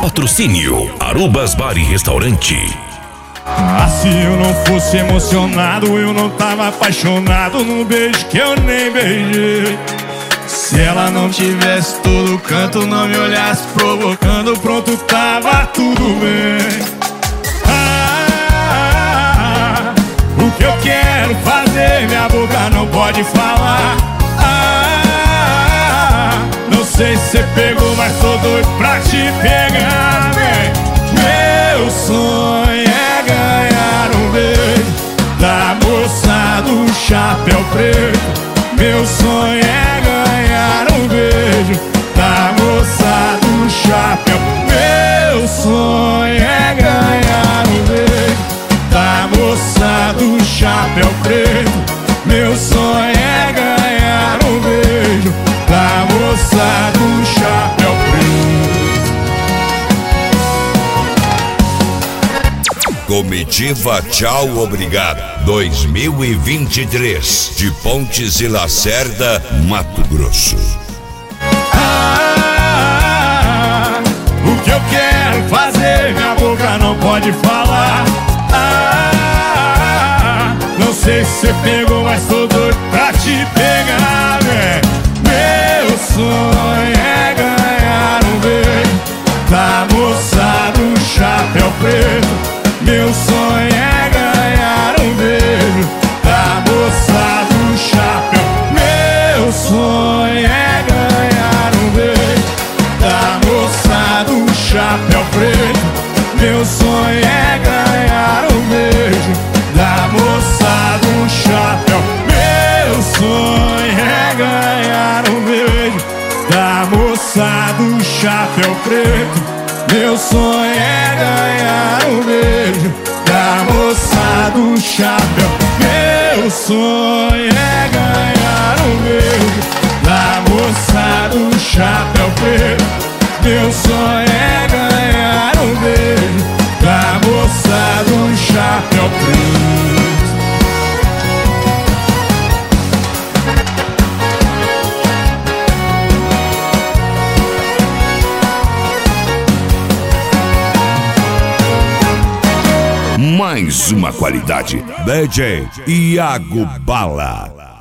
Patrocínio Arubas Bar e Restaurante. Se eu não fosse emocionado, eu não tava apaixonado no beijo que eu nem beijei. Se ela não tivesse todo canto, não me olhasse provocando, pronto, tava tudo bem. O que eu quero fazer, minha boca não pode falar. Não sei se você pegou, mas tô doido pra te pegar, vem. Meu sonho é ganhar um beijo da moça do chapéu preto. Meu sonho é ganhar um beijo da moça do chapéu. Meu sonho é ganhar um beijo da moça do chapéu preto. Meu sonho é ganhar um beijo da moça do chapéu preto. Comitiva Tchau Obrigado 2023, de Pontes e Lacerda, Mato Grosso. O que eu quero fazer, minha boca não pode falar. Não sei se você pegou, mas tô doido pra te pegar, véi. Meu sonho é ganhar um beijo da moça do chapéu preto. Meu sonho é ganhar um beijo da moça do chapéu. Meu sonho é ganhar um beijo da moça do chapéu preto. Meu sonho é ganhar um beijo da moça do chapéu. Meu sonho é ganhar um beijo da moça do chapéu preto. Meu sonho é ganhar um beijo da moça do chapéu. Meu sonho é ganhar um beijo da moça do chapéu preto. Meu sonho é ganhar um beijo da moça do chapéu preto. Mais uma qualidade. DJ Iago Bala.